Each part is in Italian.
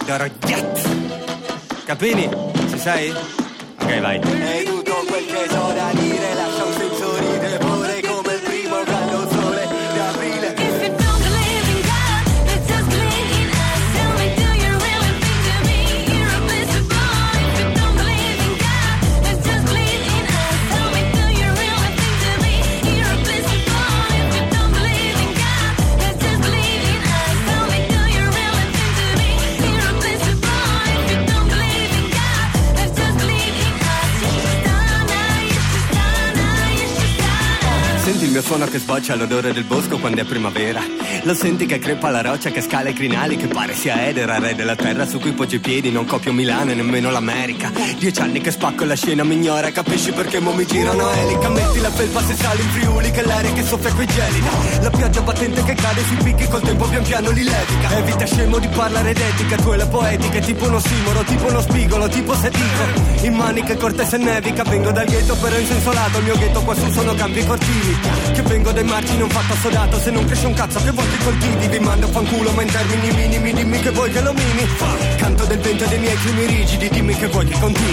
Dorogliat. Capini? Ci sei? Ok, vai. E tutto quel che so da dire lascia un senso di tepore come il primo caldo sole di aprile. If you don't believe in God, it just believe in us. Tell me, do you really think to me you're a blessed boy? If you don't believe in God, it just believe in us. Tell me, do you really think to me you're a blessed boy? If you don't believe in God, it just believe in us. Tell me, do you really think to me you're a blessed boy? If you don't believe in God, it just believe in us. You should Senti il mio suono che sboccia l'odore del bosco quando è primavera. Lo senti che crepa la roccia, che scala i crinali, che pare sia Edera, re della terra su cui poggi i piedi. Non copio Milano e nemmeno l'America. 10 anni che spacco e la scena mi ignora. Capisci perché mo mi girano elica. Metti la felpa se sali in Friuli, che l'aria che soffia qui gelida. La pioggia battente che cade sui picchi col tempo pian piano li levica. Evita scemo di parlare d'etica, tu e la poetica è tipo uno simolo, tipo uno spigolo, tipo se dico in maniche corte se nevica. Vengo dal ghetto però in senso lato, il mio ghetto qua su sono campi cortili. Che vengo dai margini, un fatto assodato, se non cresce un cazzo che vuoi ti coltivi. Vi mando a fanculo ma in termini minimi, dimmi che vuoi che lo mini. Canto del vento dei miei climi rigidi, dimmi che vuoi che continui.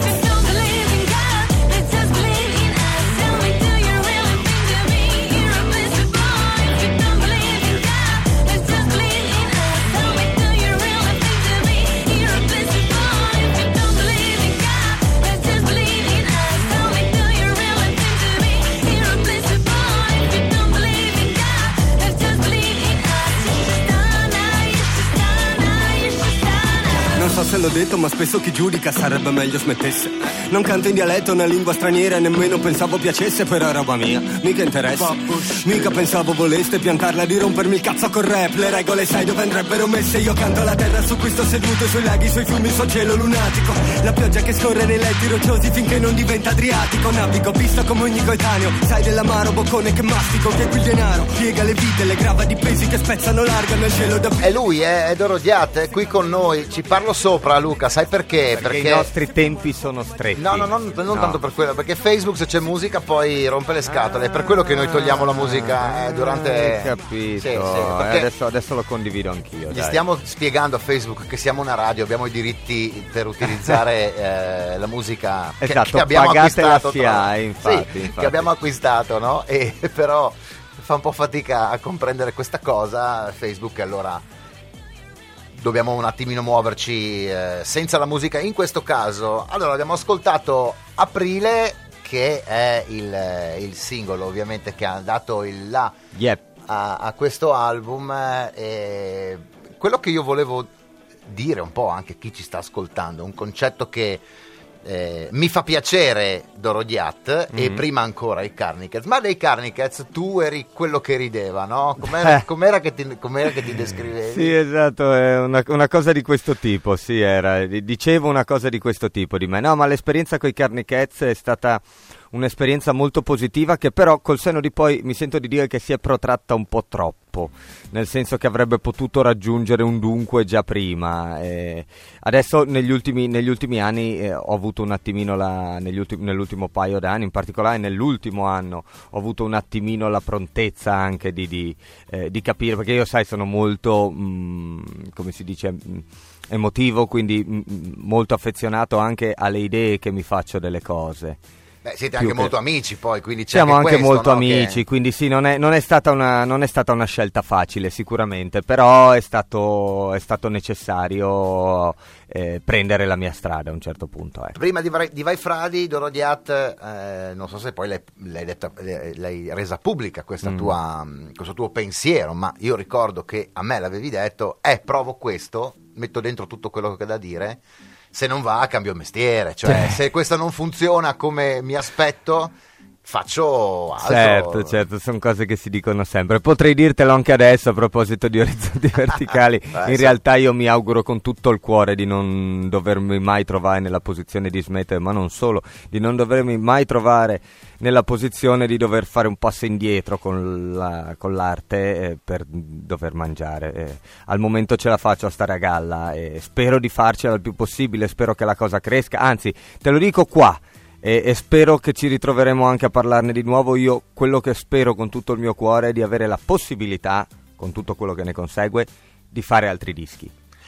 Non so se l'ho detto ma spesso chi giudica sarebbe meglio smettesse. Non canto in dialetto, una lingua straniera, nemmeno pensavo piacesse, però è roba mia, mica interessa. Mica pensavo voleste piantarla di rompermi il cazzo col rap. Le regole sai dove andrebbero messe, io canto la terra su cui sto seduto, sui laghi, sui fiumi, sul cielo lunatico. La pioggia che scorre nei letti rocciosi finché non diventa Adriatico. Navigo visto come ogni coetaneo, sai dell'amaro boccone che mastico, che qui il denaro piega le vite, le grava di pesi che spezzano larga nel cielo da... È lui, è Dorogliat, è qui con noi, ci parlo sopra Luca, sai perché? Perché i nostri tempi sono stretti. No, non tanto per quello, perché Facebook se c'è musica poi rompe le scatole, è per quello che noi togliamo la musica durante... Capito, sì, adesso lo condivido anch'io. Gli stiamo spiegando a Facebook che siamo una radio, abbiamo i diritti per utilizzare la musica esatto, che abbiamo acquistato. Infatti. Che abbiamo acquistato, no? E però fa un po' fatica a comprendere questa cosa Facebook, allora dobbiamo un attimino muoverci senza la musica in questo caso. Allora abbiamo ascoltato Aprile, che è il singolo ovviamente che ha dato il là a questo album. Quello che io volevo dire un po' anche a chi ci sta ascoltando, un concetto che mi fa piacere Dorogliat e prima ancora i Carnicats, ma dei Carnicats tu eri quello che rideva, no? Com'era che ti descrivevi? Sì, esatto, è una cosa di questo tipo, sì, dicevo una cosa di questo tipo di me. No, ma l'esperienza con i Carnicats è stata un'esperienza molto positiva, che però col senno di poi mi sento di dire che si è protratta un po' troppo, nel senso che avrebbe potuto raggiungere un dunque già prima. Adesso negli ultimi anni ho avuto un attimino nell'ultimo paio d'anni, in particolare nell'ultimo anno ho avuto un attimino la prontezza anche di capire, perché io sai sono molto come si dice emotivo, quindi molto affezionato anche alle idee che mi faccio delle cose. Beh, siete anche molto amici poi, quindi c'è siamo anche questo, molto no? amici, quindi sì, non è stata una scelta facile sicuramente, però è stato necessario prendere la mia strada a un certo punto. Prima di Vai Fradi, Dorogliat, non so se poi l'hai resa pubblica questo tuo pensiero, ma io ricordo che a me l'avevi detto, provo questo, metto dentro tutto quello che ho da dire, se non va cambio mestiere, cioè se questo non funziona come mi aspetto faccio altro. Certo, sono cose che si dicono sempre. Potrei dirtelo anche adesso a proposito di orizzonti verticali. In realtà io mi auguro con tutto il cuore di non dovermi mai trovare nella posizione di smettere, ma non solo, di non dovermi mai nella posizione di dover fare un passo indietro con l'arte per dover mangiare. Al momento ce la faccio a stare a galla e spero di farcela il più possibile, spero che la cosa cresca, anzi te lo dico qua e spero che ci ritroveremo anche a parlarne di nuovo. Io quello che spero con tutto il mio cuore è di avere la possibilità, con tutto quello che ne consegue, di fare altri dischi.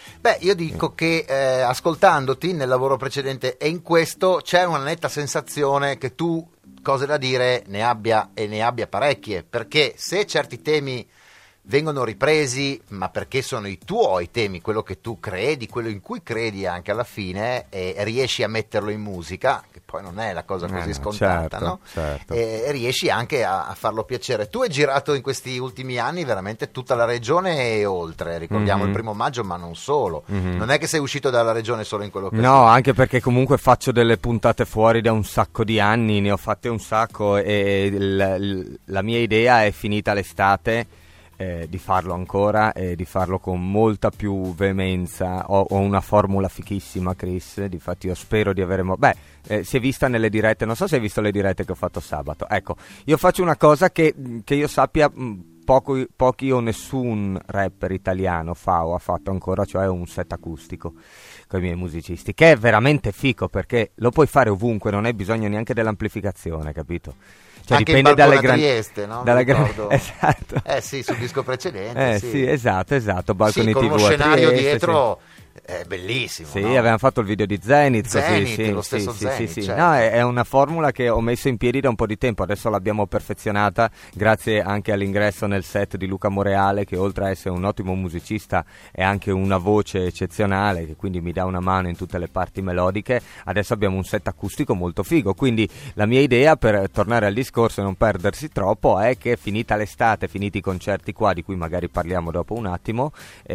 Beh, io dico che ascoltandoti nel lavoro precedente e in questo c'è una netta sensazione che tu cose da dire ne abbia parecchie, perché se certi temi vengono ripresi, ma perché sono i tuoi temi, quello che tu credi, quello in cui credi anche alla fine, e riesci a metterlo in musica, che poi non è la cosa così scontata, certo, no? certo. E riesci anche a farlo piacere. Tu hai girato in questi ultimi anni veramente tutta la regione e oltre, ricordiamo il 1° maggio, ma non solo. Non è che sei uscito dalla regione solo in quello che No, anche perché comunque faccio delle puntate fuori da un sacco di anni, ne ho fatte un sacco e la mia idea è finita l'estate. Di farlo ancora e di farlo con molta più veemenza. Ho una formula fichissima, Chris, difatti io spero di avere si è vista nelle dirette, non so se hai visto le dirette che ho fatto sabato. Ecco, io faccio una cosa che io sappia pochi o nessun rapper italiano fa o ha fatto ancora, cioè un set acustico con i miei musicisti, che è veramente fico perché lo puoi fare ovunque, non hai bisogno neanche dell'amplificazione, capito? Cioè anche dipende in dalle Balcone Trieste, no? Esatto. Sì, sul disco precedente. Sì, esatto, Balcony sì, con TV uno a scenario Trieste, dietro è bellissimo. Sì, no? avevamo fatto il video di Zenith, così, lo stesso Zenith, sì. certo. No, è una formula che ho messo in piedi da un po' di tempo, adesso l'abbiamo perfezionata grazie anche all'ingresso nel set di Luca Moreale, che oltre a essere un ottimo musicista è anche una voce eccezionale, che quindi mi dà una mano in tutte le parti melodiche. Adesso abbiamo un set acustico molto figo, quindi la mia idea, per tornare al discorso e non perdersi troppo, è che finita l'estate, finiti i concerti qua, di cui magari parliamo dopo un attimo,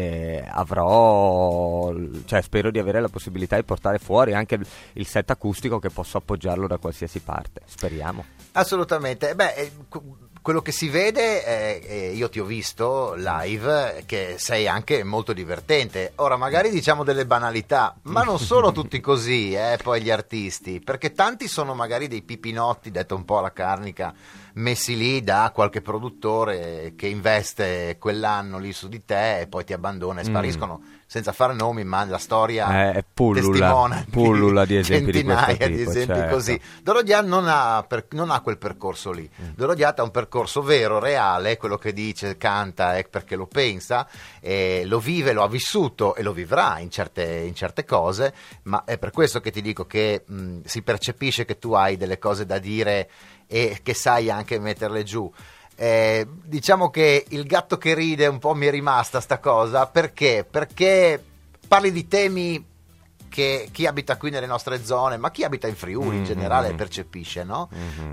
spero di avere la possibilità di portare fuori anche il set acustico, che posso appoggiarlo da qualsiasi parte, speriamo. Assolutamente. Quello che si vede, io ti ho visto live, che sei anche molto divertente. Ora magari diciamo delle banalità, ma non sono tutti così, poi gli artisti, perché tanti sono magari dei pipinotti, detto un po' alla carnica, messi lì da qualche produttore che investe quell'anno lì su di te e poi ti abbandona e spariscono, senza fare nomi, ma la storia pullula di esempi di questo centinaia tipo, di esempi certo. così. Dorodia non ha quel percorso lì. Dorodia ha un percorso vero, reale, quello che dice, canta è perché lo pensa, lo vive, lo ha vissuto e lo vivrà in certe cose, ma è per questo che ti dico che si percepisce che tu hai delle cose da dire e che sai anche metterle giù. Diciamo che il gatto che ride un po' mi è rimasta sta cosa, perché parli di temi che chi abita qui nelle nostre zone, ma chi abita in Friuli in generale percepisce, no?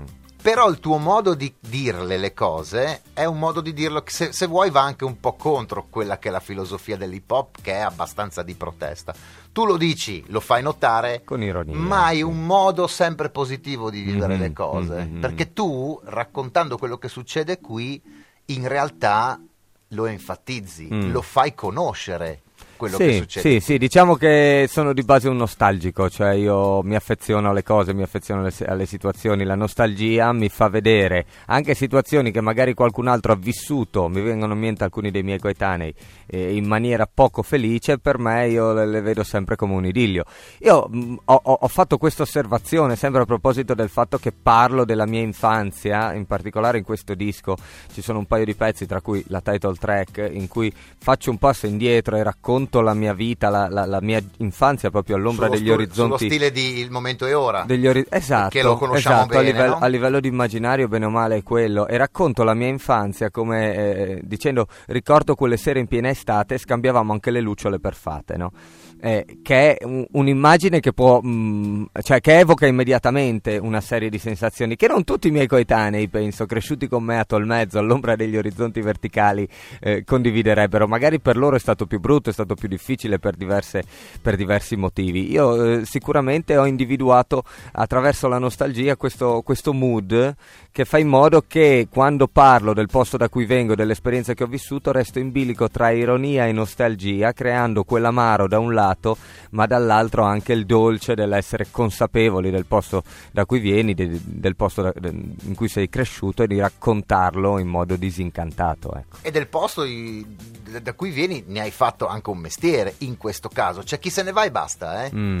Però il tuo modo di dirle le cose è un modo di dirlo che se vuoi va anche un po' contro quella che è la filosofia dell'hip hop, che è abbastanza di protesta. Tu lo dici, lo fai notare con ironia, ma hai un modo sempre positivo di vivere le cose, perché tu, raccontando quello che succede qui, in realtà lo enfatizzi, lo fai conoscere quello che succede. Sì, diciamo che sono di base un nostalgico, cioè io mi affeziono alle cose, mi affeziono alle situazioni, la nostalgia mi fa vedere anche situazioni che magari qualcun altro ha vissuto, mi vengono in mente alcuni dei miei coetanei in maniera poco felice, per me io le vedo sempre come un idillio. Io ho fatto questa osservazione sempre a proposito del fatto che parlo della mia infanzia, in particolare in questo disco ci sono un paio di pezzi, tra cui la title track, in cui faccio un passo indietro e racconto la mia vita, la mia infanzia proprio all'ombra degli orizzonti. Sullo stile di Il momento è ora. Esatto, che lo conosciamo bene, a livello di immaginario bene o male è quello, e racconto la mia infanzia come dicendo ricordo quelle sere in piena estate e scambiavamo anche le lucciole per fate, no? Che è un'immagine che può che evoca immediatamente una serie di sensazioni che non tutti i miei coetanei, penso, cresciuti con me a Tolmezzo all'ombra degli orizzonti verticali condividerebbero. Magari per loro è stato più brutto, è stato più difficile per diversi motivi. Io sicuramente ho individuato attraverso la nostalgia questo mood che fa in modo che quando parlo del posto da cui vengo, dell'esperienza che ho vissuto, resto in bilico tra ironia e nostalgia, creando quell'amaro da un lato, ma dall'altro anche il dolce dell'essere consapevoli del posto da cui vieni, del posto in cui sei cresciuto, e di raccontarlo in modo disincantato, ecco. E del posto da cui vieni ne hai fatto anche un mestiere, in questo caso. C'è chi se ne va e basta,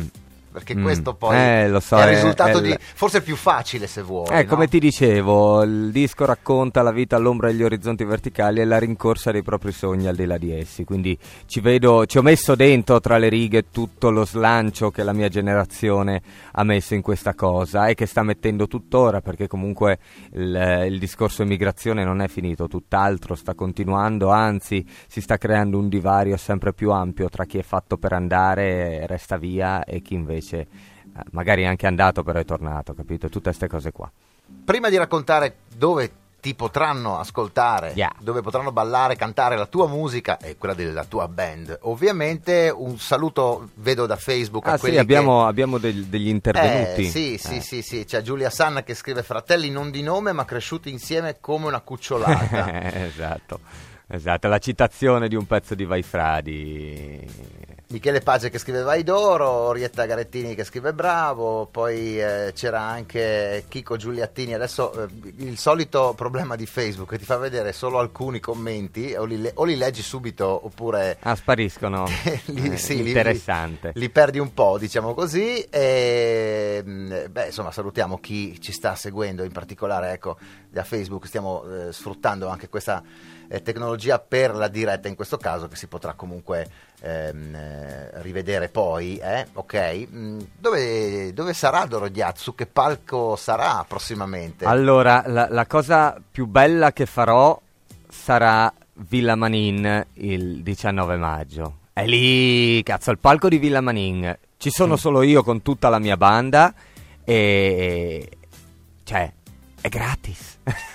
perché questo poi lo so, è il risultato è di forse il più facile, se vuoi, no? Come ti dicevo, il disco racconta la vita all'ombra degli orizzonti verticali e la rincorsa dei propri sogni al di là di essi, quindi ci ho messo dentro tra le righe tutto lo slancio che la mia generazione ha messo in questa cosa e che sta mettendo tuttora, perché comunque il discorso immigrazione non è finito, tutt'altro, sta continuando, anzi si sta creando un divario sempre più ampio tra chi è fatto per andare, resta via, e chi invece magari è anche andato però è tornato, capito? Tutte queste cose qua. Prima di raccontare dove ti potranno ascoltare, dove potranno ballare, cantare la tua musica e quella della tua band, ovviamente un saluto vedo da Facebook a quelli abbiamo degli intervenuti. Sì, c'è Giulia Sanna che scrive: fratelli non di nome ma cresciuti insieme come una cucciolata. Esatto, la citazione di un pezzo di Vai Fradi. Michele Pace che scrive Vai d'Oro, Orietta Garettini che scrive bravo, poi c'era anche Chico Giuliattini. Adesso il solito problema di Facebook che ti fa vedere solo alcuni commenti, o li leggi subito oppure spariscono. Interessante. Li perdi un po', diciamo così. E insomma, salutiamo chi ci sta seguendo, in particolare ecco da Facebook. Stiamo sfruttando anche questa tecnologia per la diretta, in questo caso, che si potrà comunque rivedere poi, ok? Dove sarà Dorogliat? Su che palco sarà prossimamente? Allora, la cosa più bella che farò sarà Villa Manin il 19 maggio. È lì, cazzo, al palco di Villa Manin ci sono solo io con tutta la mia banda e cioè è gratis.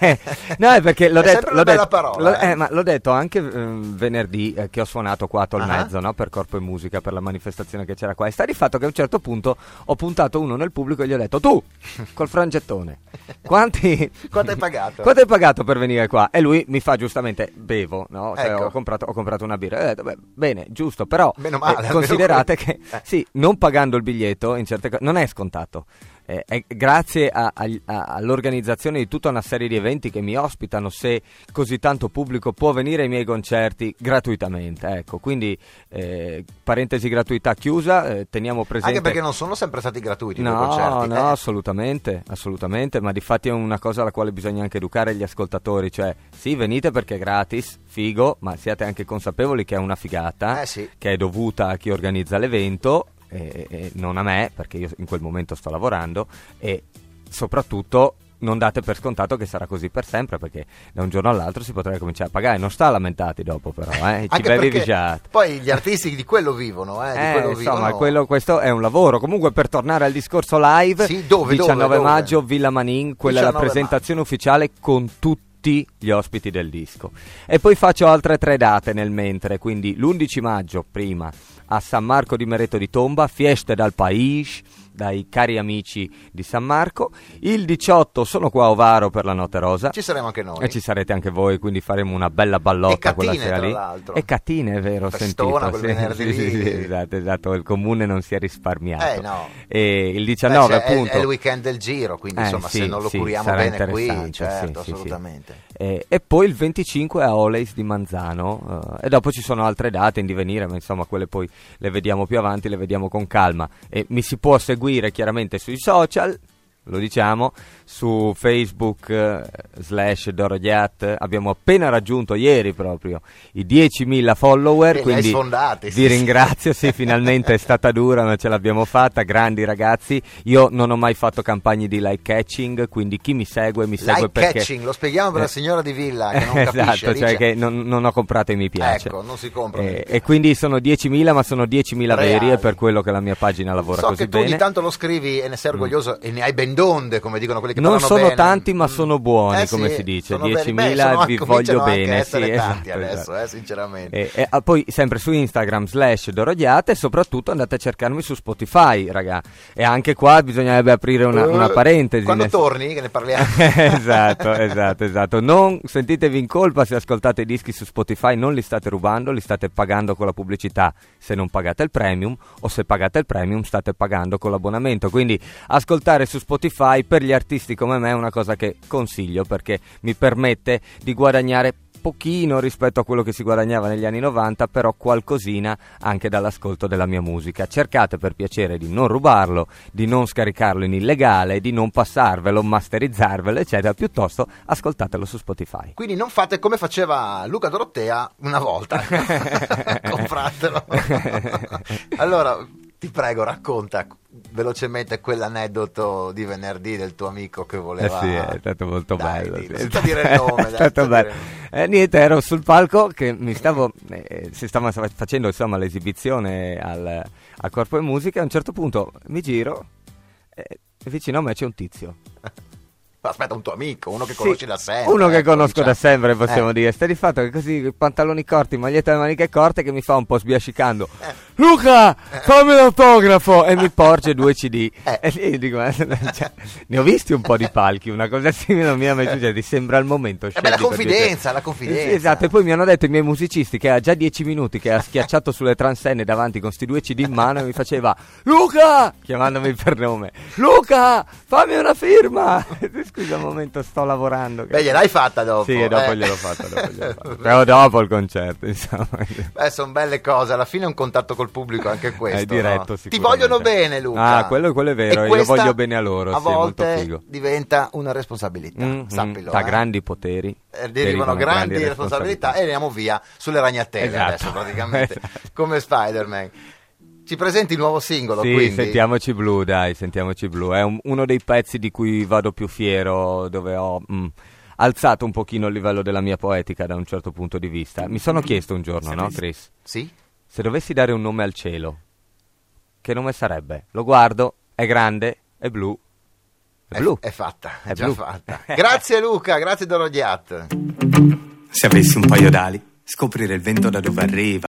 No, è perché l'ho detto, una bella parola, ma l'ho detto anche venerdì che ho suonato 4:30, no? Per Corpo e Musica, per la manifestazione che c'era qua. E sta di fatto che a un certo punto ho puntato uno nel pubblico e gli ho detto: tu, col frangettone, quanto hai pagato? Quanto hai pagato per venire qua? E lui mi fa giustamente: bevo, no? Cioè, ecco. ho comprato una birra. E ho detto: bene, giusto, però meno male, considerate che sì, non pagando il biglietto in certe cose non è scontato. Grazie all'organizzazione di tutta una serie di eventi che mi ospitano, se così tanto pubblico può venire ai miei concerti gratuitamente, ecco, quindi parentesi gratuità chiusa, teniamo presente, anche perché non sono sempre stati gratuiti i tuoi no, concerti. No, assolutamente, ma difatti è una cosa alla quale bisogna anche educare gli ascoltatori, cioè sì, venite perché è gratis, figo, ma siate anche consapevoli che è una figata, sì, che è dovuta a chi organizza l'evento e non a me, perché io in quel momento sto lavorando, e soprattutto non date per scontato che sarà così per sempre, perché da un giorno all'altro si potrebbe cominciare a pagare. Non sta lamentati dopo, però, ci bevi vigiato. Poi gli artisti di quello vivono, insomma, questo è un lavoro. Comunque, per tornare al discorso live, sì, dove, 19 maggio, Villa Manin, quella è la presentazione maggio ufficiale con tutti gli ospiti del disco. E poi faccio altre 3 date nel mentre, quindi l'11 maggio prima a San Marco di Mereto di Tomba, Fieste dal País, dai cari amici di San Marco. Il 18 sono qua a Ovaro per la Notte Rosa. Ci saremo anche noi. E ci sarete anche voi, quindi faremo una bella ballotta e Catine, quella sera tra lì. l'altro. E Catine, è vero, ho Festona, sentito. quel venerdì lì. Sì, esatto, il comune non si è risparmiato. No. E il 19 appunto è il weekend del Giro, quindi insomma sì, se non lo sì, curiamo sarà bene qui, sì, certo, assolutamente. E poi il 25 a Oleis di Manzano, e dopo ci sono altre date in divenire, ma insomma quelle poi le vediamo più avanti, le vediamo con calma. E mi si può seguire chiaramente sui social, lo diciamo, su Facebook /Dorogliat. Abbiamo appena raggiunto ieri proprio i 10.000 follower, quindi sfondati, vi ringrazio, sì, finalmente è stata dura ma ce l'abbiamo fatta, grandi ragazzi. Io non ho mai fatto campagne di like catching, quindi chi mi segue like perché catching, lo spieghiamo per la signora di Villa che non esatto, capisce, cioè che non ho comprato i mi piace, ecco, non si compra e quindi sono 10.000, ma sono 10.000 veri, e per quello che la mia pagina lavora so così che tu bene. ogni tanto lo scrivi e ne sei orgoglioso e ne hai ben donde, come dicono quelli che non parlano sono bene. tanti ma sono buoni, come sì, si dice, sono 10.000 vi voglio bene, essere sì, tanti esatto, adesso, esatto. Sinceramente. Poi sempre su Instagram /Dorogliat, e soprattutto andate a cercarmi su Spotify, raga, e anche qua bisognerebbe aprire una parentesi. Quando torni che ne parliamo. esatto, non sentitevi in colpa se ascoltate i dischi su Spotify, non li state rubando, li state pagando con la pubblicità se non pagate il premium, o se pagate il premium state pagando con l'abbonamento, quindi ascoltare su Spotify per gli artisti come me è una cosa che consiglio, perché mi permette di guadagnare pochino rispetto a quello che si guadagnava negli anni 90, però qualcosina anche dall'ascolto della mia musica. Cercate per piacere di non rubarlo, di non scaricarlo in illegale, di non passarvelo, masterizzarvelo, eccetera, piuttosto ascoltatelo su Spotify. Quindi non fate come faceva Luca Dorotea una volta. Compratelo. Allora, ti prego, racconta velocemente quell'aneddoto di venerdì del tuo amico che voleva... Sì, è stato molto bello. Dillo, Sì. senza dire il nome. È stato bello. Niente, ero sul palco che mi stavo... si stava facendo insomma l'esibizione al Corpo e Musica, e a un certo punto mi giro e vicino a me c'è un tizio. Aspetta, un tuo amico, uno che conosci da sempre. Uno che conosco diciamo. da sempre, possiamo dire. Sta di fatto che così, pantaloni corti, maglietta e maniche corte, che mi fa un po' sbiascicando. Luca, fammi l'autografo! E mi porge 2 CD. E lì dico, cioè, ne ho visti un po' di palchi, una cosa simile non mi è mai successa. Ti sembra il momento. Beh, la confidenza, la confidenza. Sì, esatto, e poi mi hanno detto i miei musicisti che ha già 10 minuti che ha schiacciato sulle transenne davanti con sti 2 CD in mano e mi faceva Luca, chiamandomi per nome, Luca, fammi una firma. Scusa un momento, sto lavorando. Beh, gliel'hai fatta dopo. Sì, dopo gliel'ho fatta. Però dopo il concerto, insomma. Beh, sono belle cose, alla fine è un contatto col pubblico anche questo. È diretto, no? Ti sicuramente. vogliono bene, Luca. Ah, quello è vero, E io questa voglio bene a loro, a sì, è molto volte figo. diventa una responsabilità, sappilo. Da grandi poteri derivano grandi responsabilità e andiamo via sulle ragnatele Esatto. adesso praticamente, Esatto. come Spider-Man. Ci presenti il nuovo singolo, Sì, quindi? sentiamoci blu, dai, sentiamoci blu. È uno dei pezzi di cui vado più fiero, dove ho alzato un pochino il livello della mia poetica da un certo punto di vista. Mi sono chiesto un giorno, no, Chris? Sì? Se dovessi dare un nome al cielo, che nome sarebbe? Lo guardo, è grande, è blu. È blu. È fatta, è È già blu. fatta. Grazie Luca, grazie Dorodiat. Se avessi un paio d'ali, scoprire il vento da dove arriva,